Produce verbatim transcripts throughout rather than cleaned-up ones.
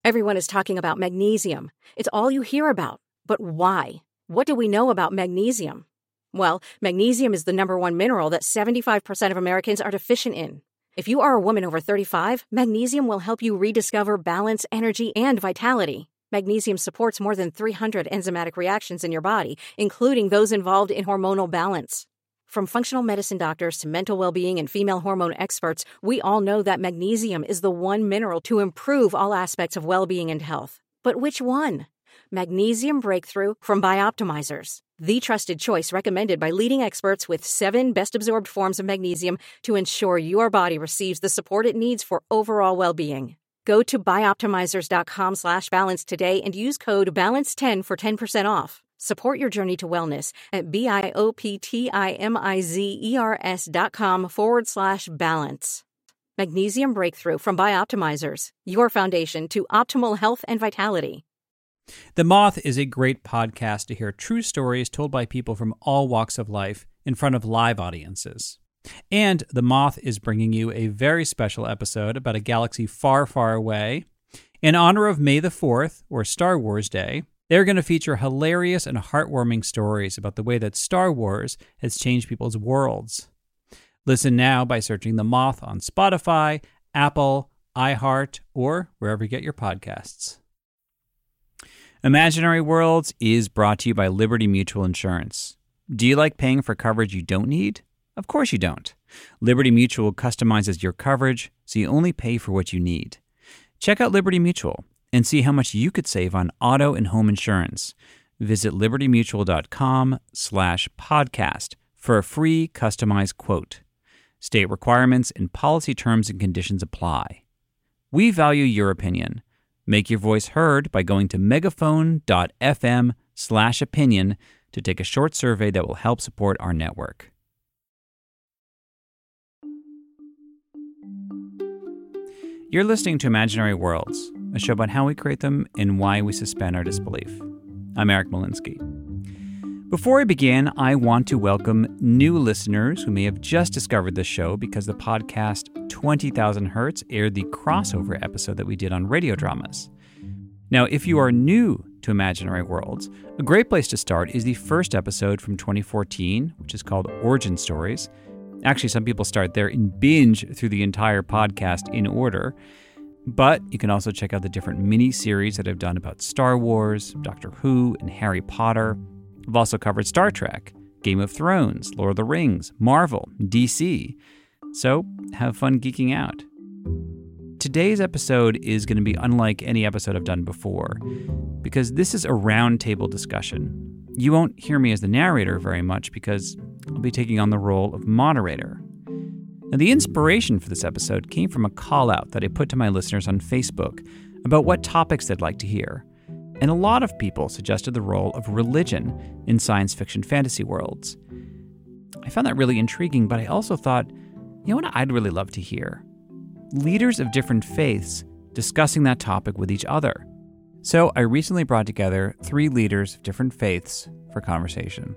Everyone is talking about magnesium. It's all you hear about. But why? What do we know about magnesium? Well, magnesium is the number one mineral that seventy-five percent of Americans are deficient in. If you are a woman over thirty-five, magnesium will help you rediscover balance, energy, and vitality. Magnesium supports more than three hundred enzymatic reactions in your body, including those involved in hormonal balance. From functional medicine doctors to mental well-being and female hormone experts, we all know that magnesium is the one mineral to improve all aspects of well-being and health. But which one? Magnesium Breakthrough from Bioptimizers, the trusted choice recommended by leading experts with seven best-absorbed forms of magnesium to ensure your body receives the support it needs for overall well-being. Go to bioptimizers.com slash balance today and use code balance ten for ten percent off. Support your journey to wellness at B-I-O-P-T-I-M-I-Z-E-R-S dot com forward slash balance. Magnesium Breakthrough from Bioptimizers, your foundation to optimal health and vitality. The Moth is a great podcast to hear true stories told by people from all walks of life in front of live audiences. And The Moth is bringing you a very special episode about a galaxy far, far away. In honor of May the fourth, or Star Wars Day, they're going to feature hilarious and heartwarming stories about the way that Star Wars has changed people's worlds. Listen now by searching The Moth on Spotify, Apple, iHeart, or wherever you get your podcasts. Imaginary Worlds is brought to you by Liberty Mutual Insurance. Do you like paying for coverage you don't need? Of course you don't. Liberty Mutual customizes your coverage so you only pay for what you need. Check out Liberty Mutual and see how much you could save on auto and home insurance. Visit libertymutual.com slash podcast for a free customized quote. State requirements and policy terms and conditions apply. We value your opinion. Make your voice heard by going to megaphone.fm slash opinion to take a short survey that will help support our network. You're listening to Imaginary Worlds, a show about how we create them and why we suspend our disbelief. I'm Eric Molinsky. Before I begin, I want to welcome new listeners who may have just discovered this show because the podcast twenty thousand Hertz aired the crossover episode that we did on radio dramas. Now, if you are new to Imaginary Worlds, a great place to start is the first episode from twenty fourteen, which is called Origin Stories. Actually, some people start there and binge through the entire podcast in order. But you can also check out the different mini-series that I've done about Star Wars, Doctor Who, and Harry Potter. I've also covered Star Trek, Game of Thrones, Lord of the Rings, Marvel, D C. So have fun geeking out. Today's episode is going to be unlike any episode I've done before, because this is a roundtable discussion. You won't hear me as the narrator very much because I'll be taking on the role of moderator. Now, the inspiration for this episode came from a call-out that I put to my listeners on Facebook about what topics they'd like to hear. And a lot of people suggested the role of religion in science fiction fantasy worlds. I found that really intriguing, but I also thought, you know what I'd really love to hear? Leaders of different faiths discussing that topic with each other. So I recently brought together three leaders of different faiths for conversation.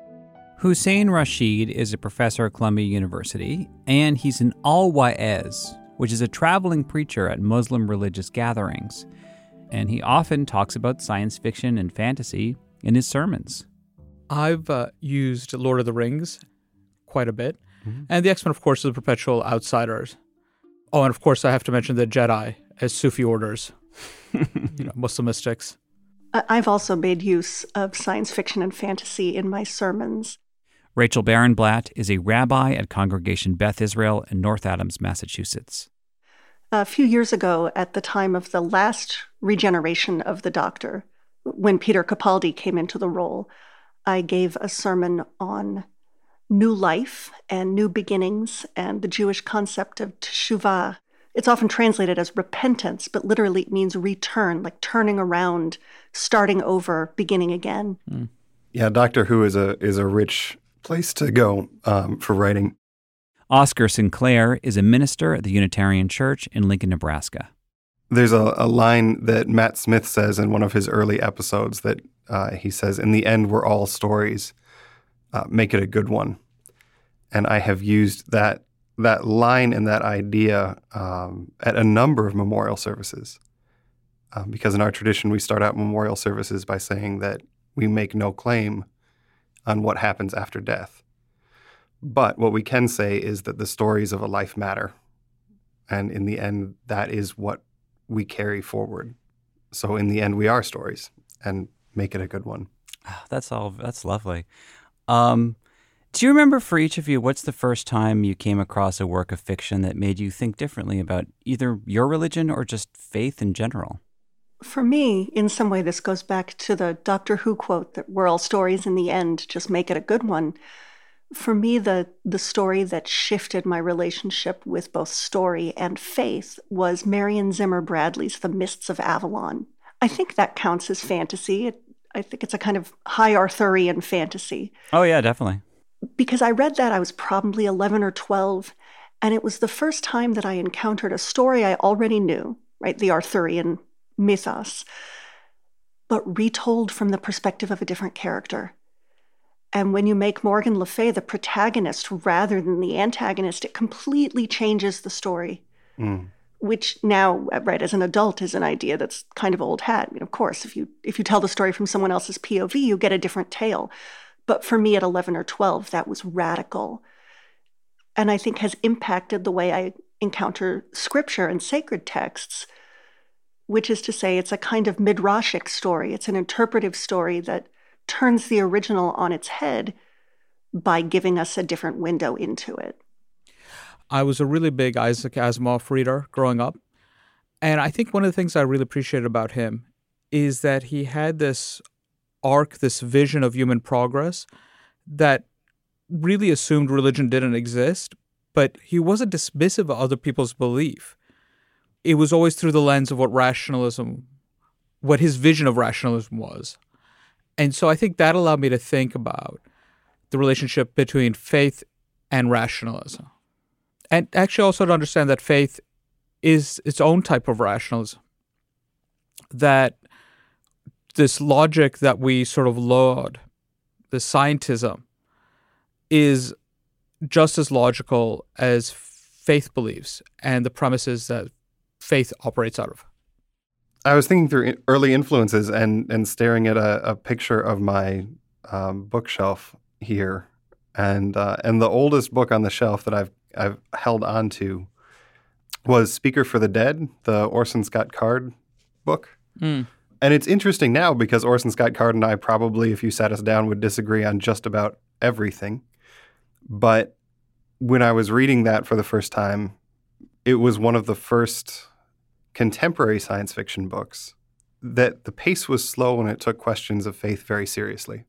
Hussein Rashid is a professor at Columbia University, and he's an al-Wa'ez, which is a traveling preacher at Muslim religious gatherings. And he often talks about science fiction and fantasy in his sermons. I've uh, used Lord of the Rings quite a bit. Mm-hmm. And the X-Men, of course, are the perpetual outsiders. Oh, and of course, I have to mention the Jedi as Sufi orders, you know, Muslim mystics. I've also made use of science fiction and fantasy in my sermons. Rachel Barenblatt is a rabbi at Congregation Beth Israel in North Adams, Massachusetts. A few years ago, at the time of the last regeneration of the Doctor, when Peter Capaldi came into the role, I gave a sermon on new life and new beginnings and the Jewish concept of teshuvah. It's often translated as repentance, but literally it means return, like turning around, starting over, beginning again. Mm. Yeah, Doctor Who is a is a rich place to go um, for writing. Oscar Sinclair is a minister at the Unitarian Church in Lincoln, Nebraska. There's a, a line that Matt Smith says in one of his early episodes that uh, he says, "In the end, we're all stories. Uh, make it a good one." And I have used that that line and that idea um, at a number of memorial services. Um, because in our tradition, we start out memorial services by saying that we make no claim on what happens after death. But what we can say is that the stories of a life matter. And in the end, that is what we carry forward. So in the end, we are stories, and make it a good one. That's all. That's lovely. Um, do you remember for each of you, what's the first time you came across a work of fiction that made you think differently about either your religion or just faith in general? For me, in some way, this goes back to the Doctor Who quote that we're all stories in the end, just make it a good one. For me, the, the story that shifted my relationship with both story and faith was Marion Zimmer Bradley's The Mists of Avalon. I think that counts as fantasy. It, I think it's a kind of high Arthurian fantasy. Oh, yeah, definitely. Because I read that, I was probably eleven or twelve, and it was the first time that I encountered a story I already knew, right, the Arthurian mythos, but retold from the perspective of a different character. And when you make Morgan Le Fay the protagonist rather than the antagonist, it completely changes the story, mm. which now, right, as an adult, is an idea that's kind of old hat. I mean, of course, if you if you tell the story from someone else's P O V, you get a different tale. But for me at eleven or twelve, that was radical. And I think has impacted the way I encounter scripture and sacred texts, which is to say it's a kind of midrashic story. It's an interpretive story that turns the original on its head by giving us a different window into it. I was a really big Isaac Asimov reader growing up. And I think one of the things I really appreciated about him is that he had this arc, this vision of human progress that really assumed religion didn't exist, but he wasn't dismissive of other people's belief. It was always through the lens of what rationalism, what his vision of rationalism was. And so I think that allowed me to think about the relationship between faith and rationalism. And actually also to understand that faith is its own type of rationalism. That this logic that we sort of laud, the scientism, is just as logical as faith beliefs and the premises that faith operates out of. I was thinking through early influences and and staring at a, a picture of my um, bookshelf here, and uh, and the oldest book on the shelf that I've I've held on to was Speaker for the Dead, the Orson Scott Card book. Mm. And it's interesting now because Orson Scott Card and I probably, if you sat us down, would disagree on just about everything. But when I was reading that for the first time, it was one of the first contemporary science fiction books that the pace was slow and it took questions of faith very seriously.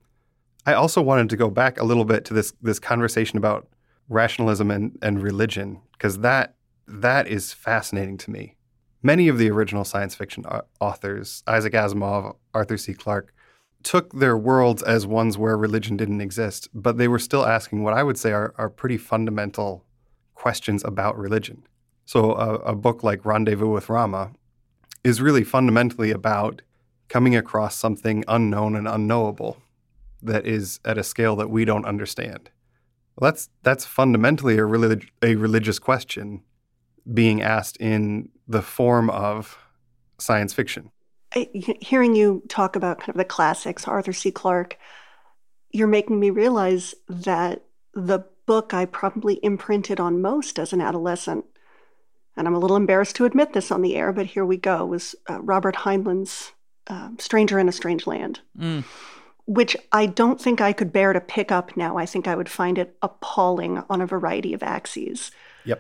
I also wanted to go back a little bit to this this conversation about rationalism and, and religion, because that that is fascinating to me. Many of the original science fiction authors, Isaac Asimov, Arthur C. Clarke, took their worlds as ones where religion didn't exist, but they were still asking what I would say are, are pretty fundamental questions about religion. So a, a book like Rendezvous with Rama is really fundamentally about coming across something unknown and unknowable that is at a scale that we don't understand. Well, that's that's fundamentally a, relig- a religious question being asked in the form of science fiction. I, hearing you talk about kind of the classics, Arthur C. Clarke, you're making me realize that the book I probably imprinted on most as an adolescent, and I'm a little embarrassed to admit this on the air, but here we go, was uh, Robert Heinlein's uh, Stranger in a Strange Land, mm. which I don't think I could bear to pick up now. I think I would find it appalling on a variety of axes. Yep.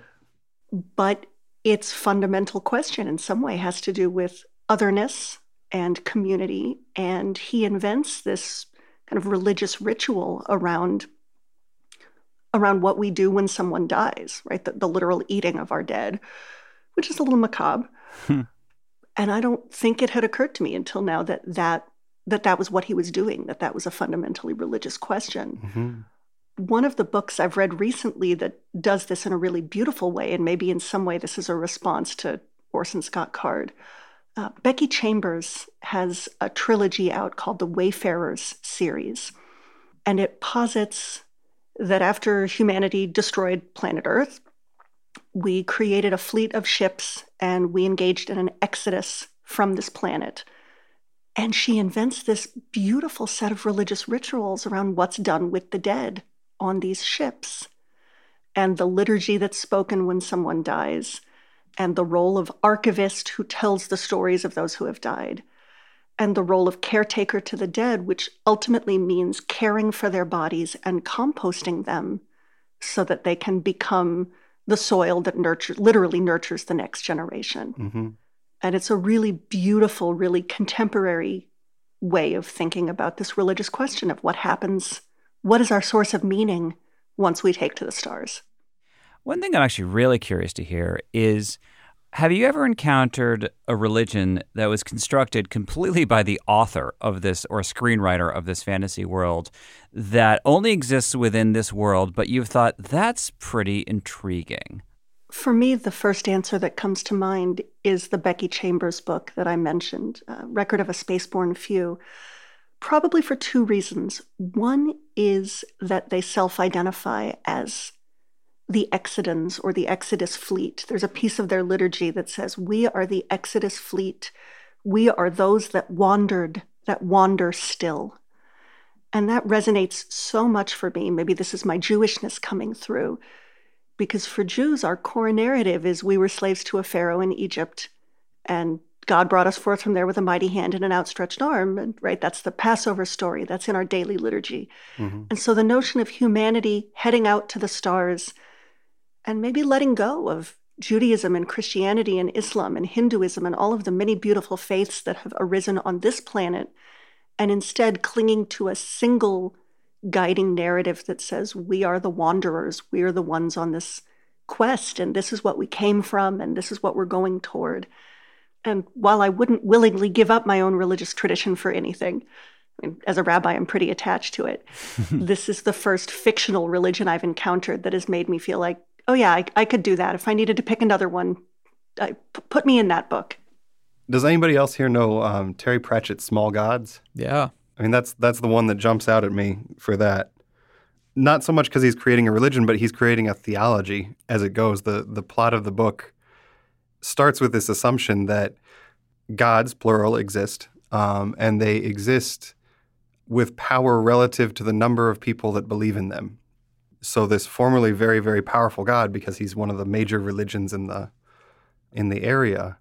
But its fundamental question in some way has to do with otherness and community, and he invents this kind of religious ritual around around what we do when someone dies, right? The, the literal eating of our dead, which is a little macabre. Hmm. And I don't think it had occurred to me until now that that, that that was what he was doing, that that was a fundamentally religious question. Mm-hmm. One of the books I've read recently that does this in a really beautiful way, and maybe in some way this is a response to Orson Scott Card, uh, Becky Chambers has a trilogy out called the Wayfarers series. And it posits that after humanity destroyed planet Earth, we created a fleet of ships and we engaged in an exodus from this planet. And she invents this beautiful set of religious rituals around what's done with the dead on these ships, and the liturgy that's spoken when someone dies, and the role of archivist who tells the stories of those who have died, and the role of caretaker to the dead, which ultimately means caring for their bodies and composting them so that they can become the soil that nurtures, literally nurtures the next generation. Mm-hmm. And it's a really beautiful, really contemporary way of thinking about this religious question of what happens, what is our source of meaning once we take to the stars. One thing I'm actually really curious to hear is, have you ever encountered a religion that was constructed completely by the author of this or screenwriter of this fantasy world that only exists within this world, but you've thought, that's pretty intriguing? For me, the first answer that comes to mind is the Becky Chambers book that I mentioned, uh, Record of a Spaceborne Few, probably for two reasons. One is that they self-identify as the Exodans or the Exodus fleet. There's a piece of their liturgy that says, we are the Exodus fleet. We are those that wandered, that wander still. And that resonates so much for me. Maybe this is my Jewishness coming through. Because for Jews, our core narrative is we were slaves to a pharaoh in Egypt, and God brought us forth from there with a mighty hand and an outstretched arm. And right, that's the Passover story. That's in our daily liturgy. Mm-hmm. And so the notion of humanity heading out to the stars and maybe letting go of Judaism and Christianity and Islam and Hinduism and all of the many beautiful faiths that have arisen on this planet, and instead clinging to a single guiding narrative that says we are the wanderers, we are the ones on this quest, and this is what we came from, and this is what we're going toward. And while I wouldn't willingly give up my own religious tradition for anything, I mean, as a rabbi, I'm pretty attached to it. This is the first fictional religion I've encountered that has made me feel like, oh yeah, I, I could do that. If I needed to pick another one, I, p- put me in that book. Does anybody else here know um, Terry Pratchett's Small Gods? Yeah. I mean, that's that's the one that jumps out at me for that. Not so much because he's creating a religion, but he's creating a theology as it goes. The the plot of the book starts with this assumption that gods, plural, exist, um, and they exist with power relative to the number of people that believe in them. So this formerly very, very powerful God, because he's one of the major religions in the in the area,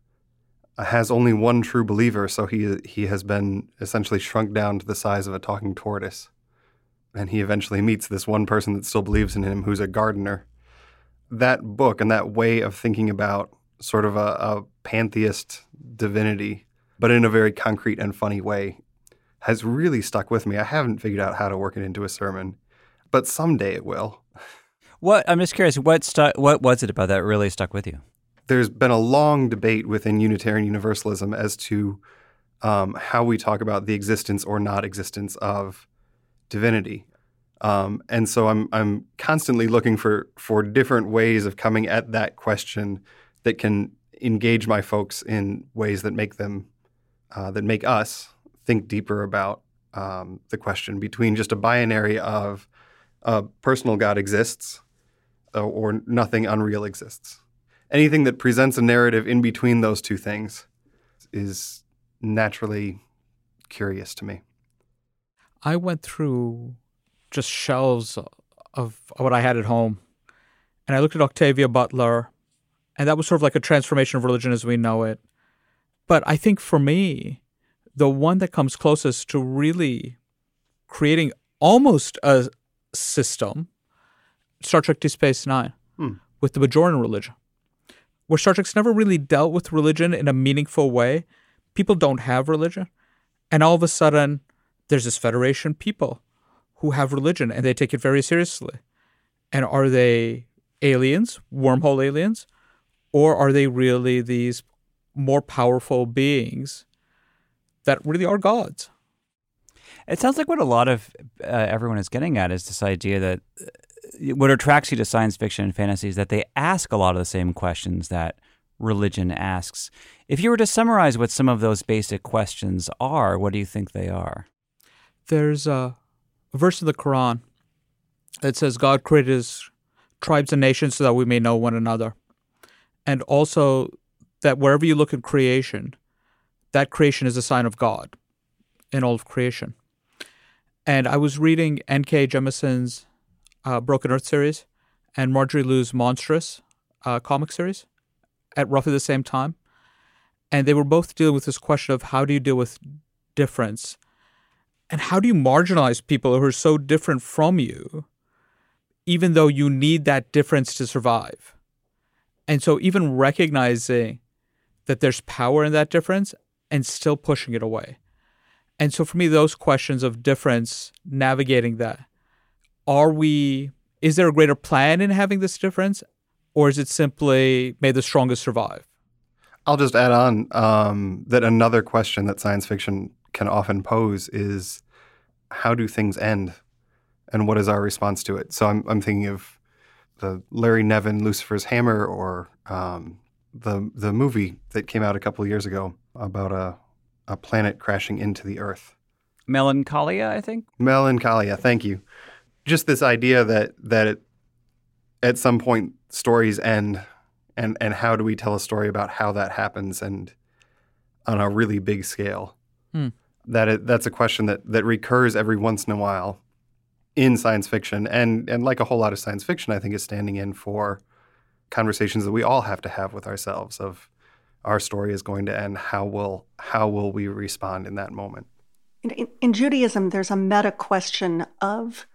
has only one true believer, so he he has been essentially shrunk down to the size of a talking tortoise. And he eventually meets this one person that still believes in him, who's a gardener. That book and that way of thinking about sort of a, a pantheist divinity, but in a very concrete and funny way, has really stuck with me. I haven't figured out how to work it into a sermon, but someday it will. What I'm just curious, what stuck? What was it about that really stuck with you? There's been a long debate within Unitarian Universalism as to um, how we talk about the existence or not existence of divinity. Um, and so I'm I'm constantly looking for for different ways of coming at that question that can engage my folks in ways that make them uh, that make us think deeper about um, the question between just a binary of a personal God exists uh, or nothing unreal exists. Anything that presents a narrative in between those two things is naturally curious to me. I went through just shelves of what I had at home, and I looked at Octavia Butler, and that was sort of like a transformation of religion as we know it. But I think for me, the one that comes closest to really creating almost a system, Star Trek Deep Space Nine, hmm. with the Bajoran religion, where Star Trek's never really dealt with religion in a meaningful way. People don't have religion. And all of a sudden, there's this Federation people who have religion, and they take it very seriously. And are they aliens, wormhole aliens, or are they really these more powerful beings that really are gods? It sounds like what a lot of uh, everyone is getting at is this idea that uh, what attracts you to science fiction and fantasy is that they ask a lot of the same questions that religion asks. If you were to summarize what some of those basic questions are, what do you think they are? There's a verse in the Quran that says God created his tribes and nations so that we may know one another. And also that wherever you look in creation, that creation is a sign of God in all of creation. And I was reading N K Jemisin's uh, Broken Earth series and Marjorie Liu's Monstrous uh, comic series at roughly the same time. And they were both dealing with this question of how do you deal with difference? And how do you marginalize people who are so different from you, even though you need that difference to survive? And so even recognizing that there's power in that difference and still pushing it away. And so for me, those questions of difference, navigating that, are we, is there a greater plan in having this difference? Or is it simply may the strongest survive? I'll just add on um, that another question that science fiction can often pose is, how do things end? And what is our response to it? So I'm, I'm thinking of the Larry Nevin Lucifer's Hammer, or um, the the movie that came out a couple of years ago about a, a planet crashing into the Earth. Melancholia, I think? Melancholia, thank you. Just this idea that that it, at some point stories end, and, and how do we tell a story about how that happens and on a really big scale? Hmm. That it, that's a question that, that recurs every once in a while in science fiction. And, and like a whole lot of science fiction, I think is standing in for conversations that we all have to have with ourselves of our story is going to end. How will, how will we respond in that moment? In, in Judaism, there's a meta question of,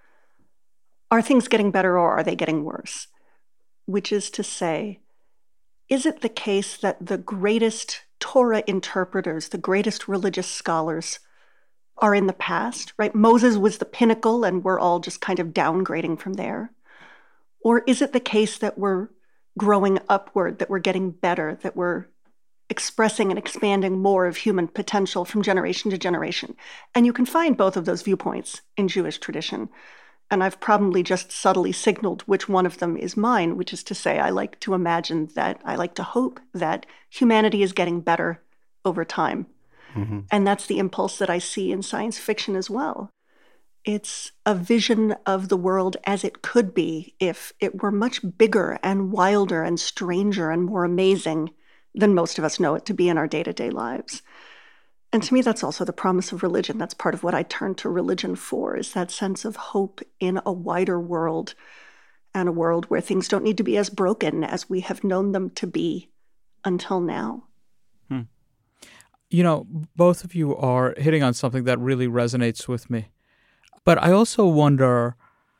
are things getting better or are they getting worse? Which is to say, is it the case that the greatest Torah interpreters, the greatest religious scholars, are in the past, right? Moses was the pinnacle and we're all just kind of downgrading from there. Or is it the case that we're growing upward, that we're getting better, that we're expressing and expanding more of human potential from generation to generation? And you can find both of those viewpoints in Jewish tradition. And I've probably just subtly signaled which one of them is mine, which is to say I like to imagine that, I like to hope that humanity is getting better over time. Mm-hmm. And that's the impulse that I see in science fiction as well. It's a vision of the world as it could be if it were much bigger and wilder and stranger and more amazing than most of us know it to be in our day-to-day lives. And to me, that's also the promise of religion. That's part of what I turn to religion for, is that sense of hope in a wider world, and a world where things don't need to be as broken as we have known them to be until now. Hmm. You know, both of you are hitting on something that really resonates with me. But I also wonder,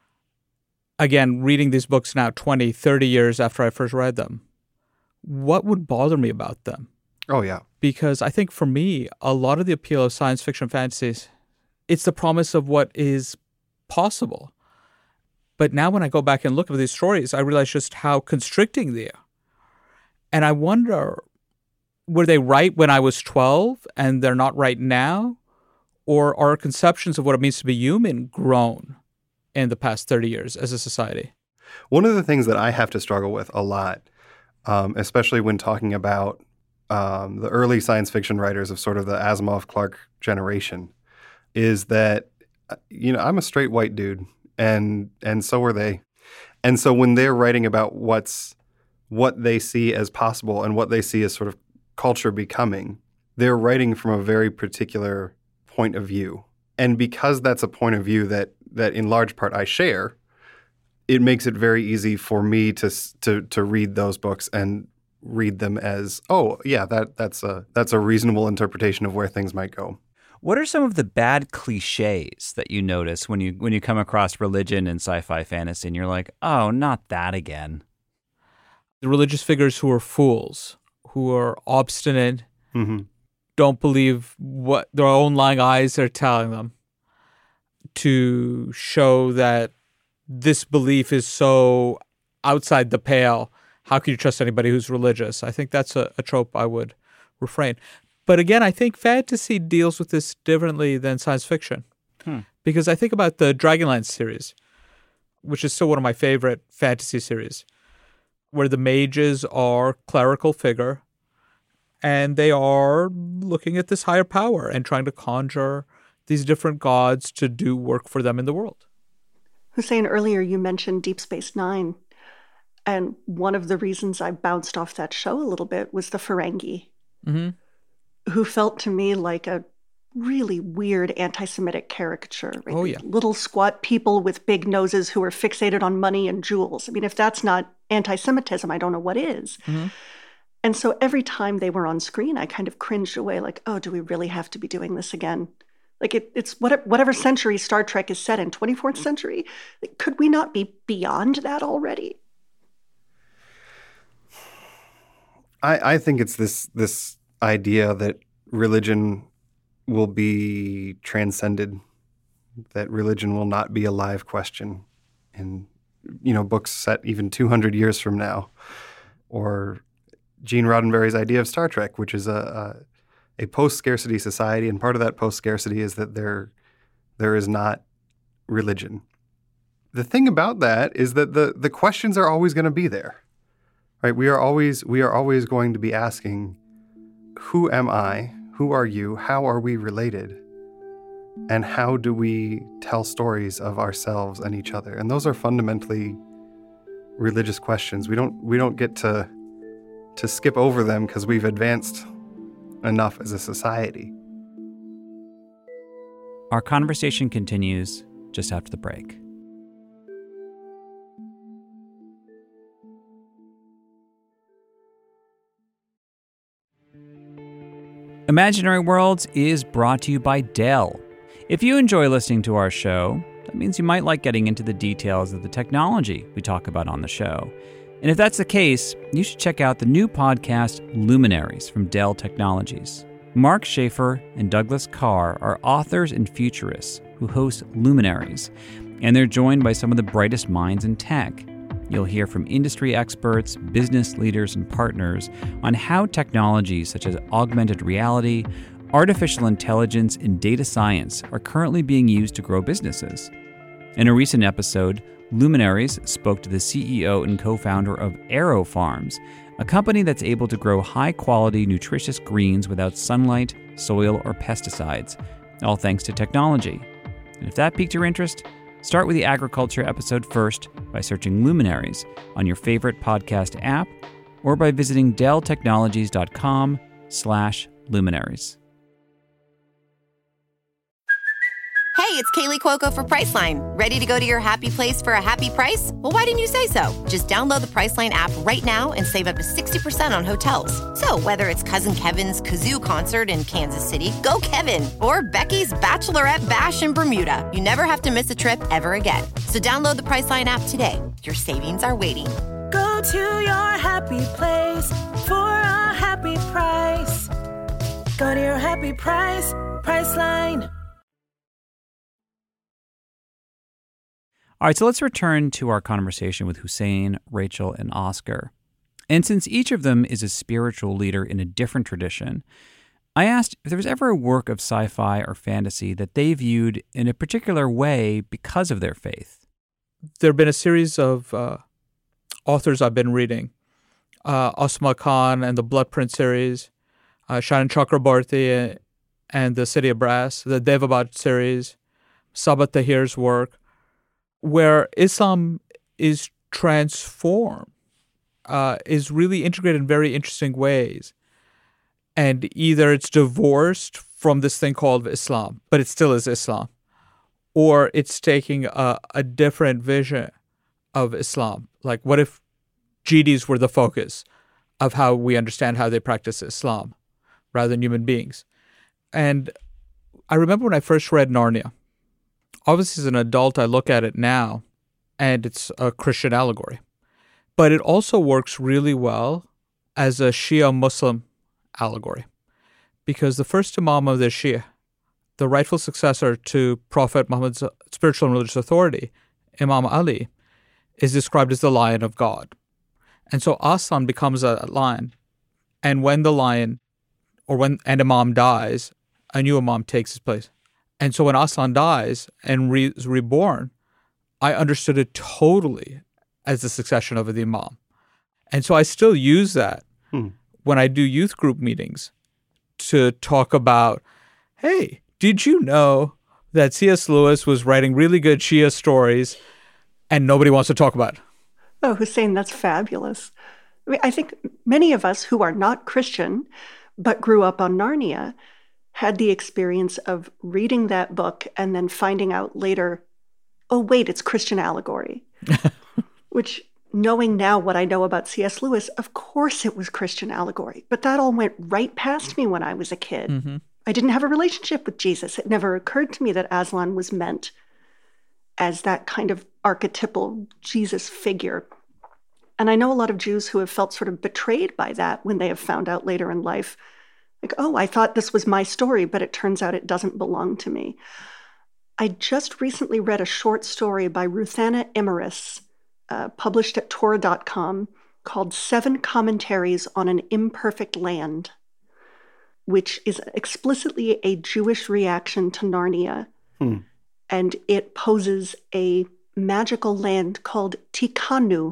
again, reading these books now twenty, thirty years after I first read them, what would bother me about them? Oh, yeah. Because I think for me, a lot of the appeal of science fiction fantasies, it's the promise of what is possible. But now when I go back and look at these stories, I realize just how constricting they are. And I wonder, were they right when I was twelve and they're not right now? Or are our conceptions of what it means to be human grown in the past thirty years as a society? One of the things that I have to struggle with a lot, um, especially when talking about Um, the early science fiction writers of sort of the Asimov Clarke generation, is that, you know, I'm a straight white dude, and and so are they. And so when they're writing about what's what they see as possible and what they see as sort of culture becoming, they're writing from a very particular point of view. And because that's a point of view that that in large part I share, it makes it very easy for me to to to read those books and read them as, oh, yeah, that that's a that's a reasonable interpretation of where things might go. What are some of the bad cliches that you notice when you when you come across religion and sci-fi fantasy and you're like, oh, not that again? The religious figures who are fools, who are obstinate, mm-hmm. don't believe what their own lying eyes are telling them, to show that this belief is so outside the pale. How can you trust anybody who's religious? I think that's a, a trope I would refrain. But again, I think fantasy deals with this differently than science fiction. Hmm. Because I think about the Dragonlance series, which is still one of my favorite fantasy series, where the mages are clerical figure, and they are looking at this higher power and trying to conjure these different gods to do work for them in the world. Hussein, earlier you mentioned Deep Space Nine. And one of the reasons I bounced off that show a little bit was the Ferengi, mm-hmm. who felt to me like a really weird anti-Semitic caricature. Right? Oh, yeah. Little squat people with big noses who are fixated on money and jewels. I mean, if that's not anti-Semitism, I don't know what is. Mm-hmm. And so every time they were on screen, I kind of cringed away like, oh, do we really have to be doing this again? Like it, it's whatever, whatever century Star Trek is set in, twenty-fourth century. Like, could we not be beyond that already? I, I think it's this this idea that religion will be transcended, that religion will not be a live question in, you know, books set even two hundred years from now, or Gene Roddenberry's idea of Star Trek, which is a a, a post-scarcity society, and part of that post-scarcity is that there there is not religion. The thing about that is that the the questions are always going to be there, right? We are always we are always going to be asking, who am I? Who are you? How are we related? And how do we tell stories of ourselves and each other? And those are fundamentally religious questions. We don't we don't get to to skip over them because we've advanced enough as a society. Our conversation continues just after the break. Imaginary Worlds is brought to you by Dell. If you enjoy listening to our show, that means you might like getting into the details of the technology we talk about on the show. And if that's the case, you should check out the new podcast, Luminaries, from Dell Technologies. Mark Schaefer and Douglas Carr are authors and futurists who host Luminaries, and they're joined by some of the brightest minds in tech. You'll hear from industry experts, business leaders, and partners on how technologies such as augmented reality, artificial intelligence, and data science are currently being used to grow businesses. In a recent episode, Luminaries spoke to the C E O and co-founder of AeroFarms, a company that's able to grow high-quality, nutritious greens without sunlight, soil, or pesticides, all thanks to technology. And if that piqued your interest, start with the agriculture episode first by searching Luminaries on your favorite podcast app or by visiting delltechnologies.com slash luminaries. Hey, it's Kaylee Cuoco for Priceline. Ready to go to your happy place for a happy price? Well, why didn't you say so? Just download the Priceline app right now and save up to sixty percent on hotels. So whether it's Cousin Kevin's Kazoo Concert in Kansas City, go Kevin, or Becky's Bachelorette Bash in Bermuda, you never have to miss a trip ever again. So download the Priceline app today. Your savings are waiting. Go to your happy place for a happy price. Go to your happy price, Priceline. All right, so let's return to our conversation with Hussein, Rachel, and Oscar. And since each of them is a spiritual leader in a different tradition, I asked if there was ever a work of sci-fi or fantasy that they viewed in a particular way because of their faith. There have been a series of uh, authors I've been reading. Uh, Asma Khan and the Blood Prince series, uh, Shannon Chakrabarti and the City of Brass, the Devabad series, Sabat Tahir's work, where Islam is transformed, uh, is really integrated in very interesting ways. And either it's divorced from this thing called Islam, but it still is Islam, or it's taking a, a different vision of Islam. Like, what if G Ds were the focus of how we understand how they practice Islam rather than human beings? And I remember when I first read Narnia. Obviously, as an adult, I look at it now, and it's a Christian allegory. But it also works really well as a Shia-Muslim allegory. Because the first Imam of the Shia, the rightful successor to Prophet Muhammad's spiritual and religious authority, Imam Ali, is described as the lion of God. And so Aslan becomes a lion. And when the lion, or when an Imam dies, a new Imam takes his place. And so when Aslan dies and re- is reborn, I understood it totally as the succession of the Imam. And so I still use that hmm. when I do youth group meetings to talk about, hey, did you know that C S Lewis was writing really good Shia stories and nobody wants to talk about it? Oh, Hussein, that's fabulous. I mean, I think many of us who are not Christian but grew up on Narnia, had the experience of reading that book and then finding out later, oh, wait, it's Christian allegory. Which, knowing now what I know about C S. Lewis, of course it was Christian allegory. But that all went right past me when I was a kid. Mm-hmm. I didn't have a relationship with Jesus. It never occurred to me that Aslan was meant as that kind of archetypal Jesus figure. And I know a lot of Jews who have felt sort of betrayed by that when they have found out later in life, like, oh, I thought this was my story, but it turns out it doesn't belong to me. I just recently read a short story by Ruthanna Emmerich, uh, published at Torah dot com, called Seven Commentaries on an Imperfect Land, which is explicitly a Jewish reaction to Narnia. Hmm. And it poses a magical land called Tikhanu,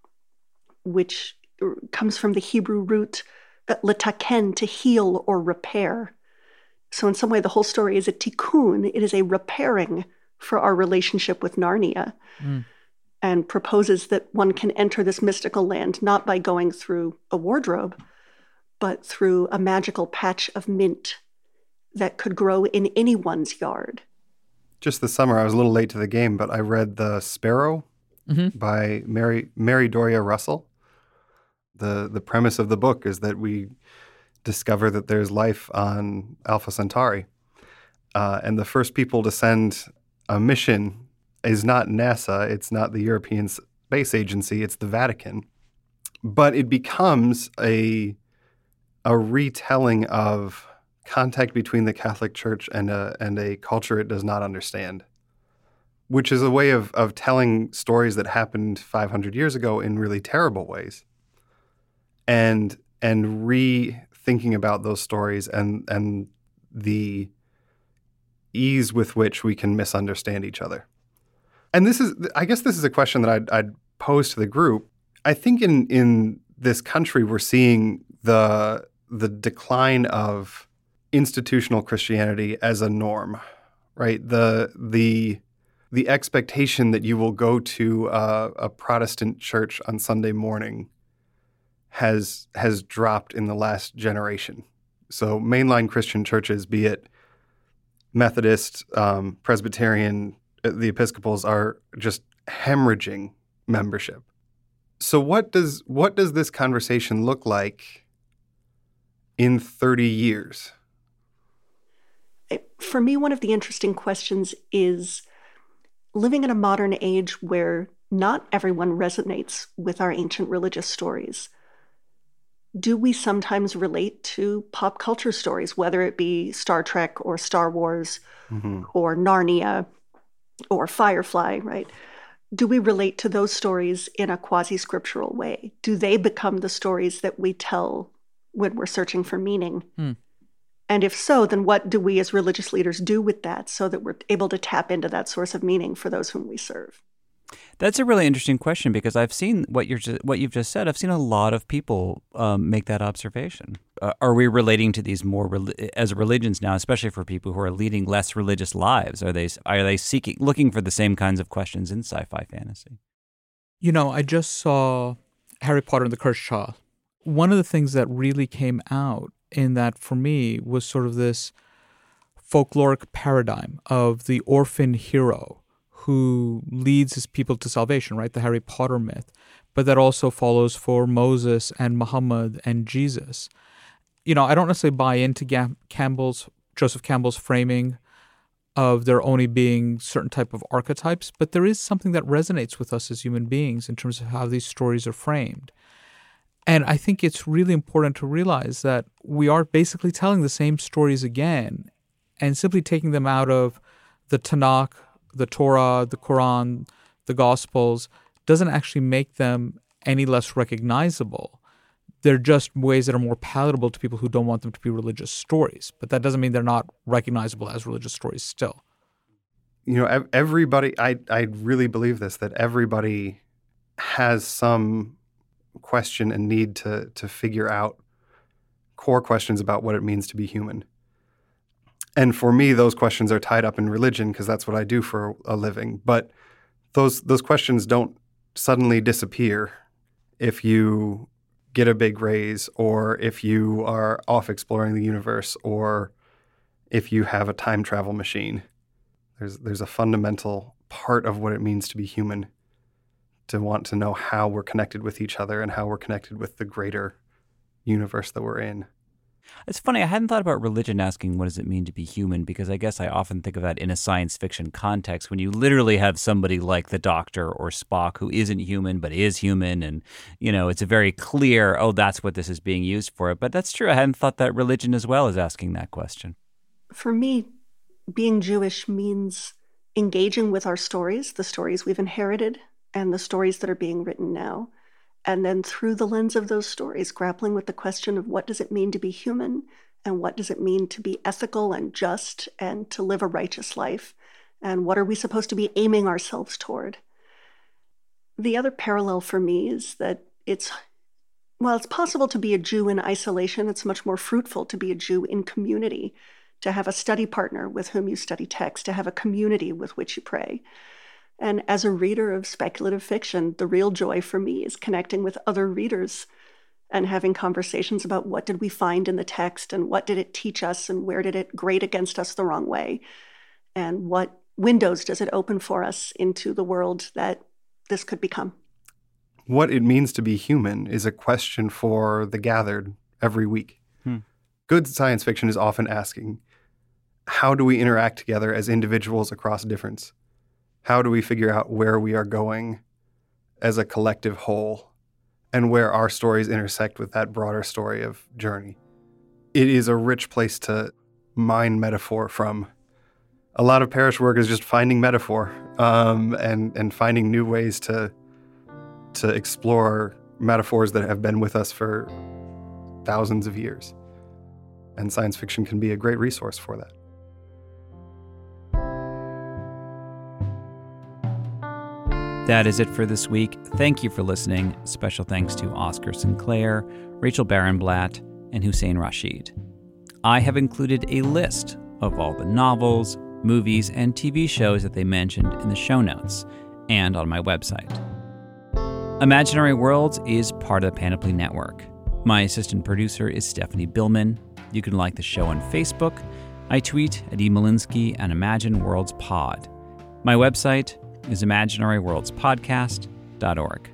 which comes from the Hebrew root letaken, to heal or repair. So in some way, the whole story is a tikkun. It is a repairing for our relationship with Narnia, mm. and proposes that one can enter this mystical land not by going through a wardrobe, but through a magical patch of mint that could grow in anyone's yard. Just this summer, I was a little late to the game, but I read The Sparrow mm-hmm. by Mary Mary Doria Russell. The the premise of the book is that we discover that there's life on Alpha Centauri. Uh, and the first people to send a mission is not NASA, it's not the European Space Agency, it's the Vatican. But it becomes a, a retelling of contact between the Catholic Church and a, and a culture it does not understand, which is a way of, of telling stories that happened five hundred years ago in really terrible ways. And and rethinking about those stories and and the ease with which we can misunderstand each other. And this is, I guess this is a question that I'd, I'd pose to the group. I think in in this country we're seeing the the decline of institutional Christianity as a norm, right? The the the expectation that you will go to a, a Protestant church on Sunday morning has has dropped in the last generation. So mainline Christian churches, be it Methodist, um, Presbyterian, the Episcopals, are just hemorrhaging membership. So what does what does this conversation look like in thirty years? For me, one of the interesting questions is living in a modern age where not everyone resonates with our ancient religious stories. Do we sometimes relate to pop culture stories, whether it be Star Trek or Star Wars mm-hmm. or Narnia or Firefly, right? Do we relate to those stories in a quasi-scriptural way? Do they become the stories that we tell when we're searching for meaning? Hmm. And if so, then what do we as religious leaders do with that so that we're able to tap into that source of meaning for those whom we serve? That's a really interesting question, because I've seen what you're just, what you've just said. I've seen a lot of people um, make that observation. Uh, are we relating to these more re- as religions now, especially for people who are leading less religious lives? Are they are they seeking looking for the same kinds of questions in sci-fi fantasy? You know, I just saw Harry Potter and the Cursed Child. One of the things that really came out in that for me was sort of this folkloric paradigm of the orphan hero who leads his people to salvation, right? The Harry Potter myth. But that also follows for Moses and Muhammad and Jesus. You know, I don't necessarily buy into Gam- Campbell's, Joseph Campbell's framing of there only being certain type of archetypes, but there is something that resonates with us as human beings in terms of how these stories are framed. And I think it's really important to realize that we are basically telling the same stories again, and simply taking them out of the Tanakh, the Torah, the Quran, the Gospels, doesn't actually make them any less recognizable. They're just ways that are more palatable to people who don't want them to be religious stories. But that doesn't mean they're not recognizable as religious stories still. You know, everybody, I, I really believe this, that everybody has some question and need to to figure out core questions about what it means to be human. And for me, those questions are tied up in religion because that's what I do for a living. But those those questions don't suddenly disappear if you get a big raise, or if you are off exploring the universe, or if you have a time travel machine. There's there's a fundamental part of what it means to be human, to want to know how we're connected with each other and how we're connected with the greater universe that we're in. It's funny, I hadn't thought about religion asking what does it mean to be human, because I guess I often think of that in a science fiction context when you literally have somebody like the Doctor or Spock who isn't human but is human, and, you know, it's a very clear, oh, that's what this is being used for. But that's true. I hadn't thought that religion as well is asking that question. For me, being Jewish means engaging with our stories, the stories we've inherited and the stories that are being written now. And then through the lens of those stories, grappling with the question of what does it mean to be human, and what does it mean to be ethical and just and to live a righteous life, and what are we supposed to be aiming ourselves toward. The other parallel for me is that it's, while it's possible to be a Jew in isolation, it's much more fruitful to be a Jew in community, to have a study partner with whom you study text, to have a community with which you pray. And as a reader of speculative fiction, the real joy for me is connecting with other readers and having conversations about what did we find in the text, and what did it teach us, and where did it grate against us the wrong way, and what windows does it open for us into the world that this could become. What it means to be human is a question for the gathered every week. Hmm. Good science fiction is often asking, how do we interact together as individuals across difference? How do we figure out where we are going as a collective whole, and where our stories intersect with that broader story of journey? It is a rich place to mine metaphor from. A lot of parish work is just finding metaphor um, and, and finding new ways to, to explore metaphors that have been with us for thousands of years. And science fiction can be a great resource for that. That is it for this week. Thank you for listening. Special thanks to Oscar Sinclair, Rachel Barenblatt, and Hussein Rashid. I have included a list of all the novels, movies, and T V shows that they mentioned in the show notes and on my website. Imaginary Worlds is part of the Panoply Network. My assistant producer is Stephanie Billman. You can like the show on Facebook. I tweet at E. Malinsky and Imagine Worlds Pod. My website is imaginary worlds podcast dot org.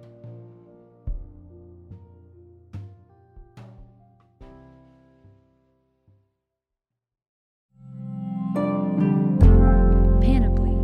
Panoply.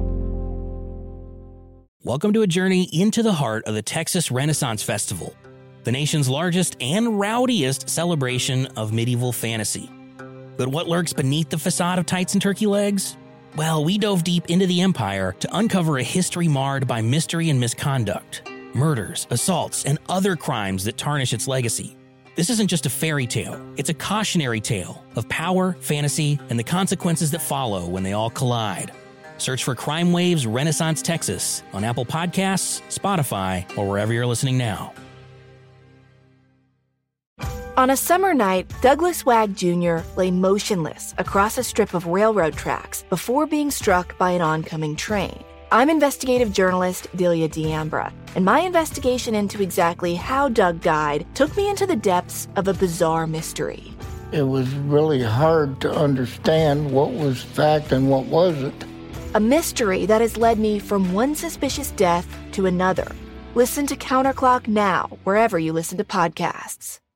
Welcome to a journey into the heart of the Texas Renaissance Festival, the nation's largest and rowdiest celebration of medieval fantasy. But what lurks beneath the facade of tights and turkey legs? Well, we dove deep into the empire to uncover a history marred by mystery and misconduct, murders, assaults, and other crimes that tarnish its legacy. This isn't just a fairy tale, it's a cautionary tale of power, fantasy, and the consequences that follow when they all collide. Search for Crime Waves Renaissance Texas on Apple Podcasts, Spotify, or wherever you're listening now. On a summer night, Douglas Wag Junior lay motionless across a strip of railroad tracks before being struck by an oncoming train. I'm investigative journalist Delia D'Ambra, and my investigation into exactly how Doug died took me into the depths of a bizarre mystery. It was really hard to understand what was fact and what wasn't. A mystery that has led me from one suspicious death to another. Listen to Counterclock now, wherever you listen to podcasts.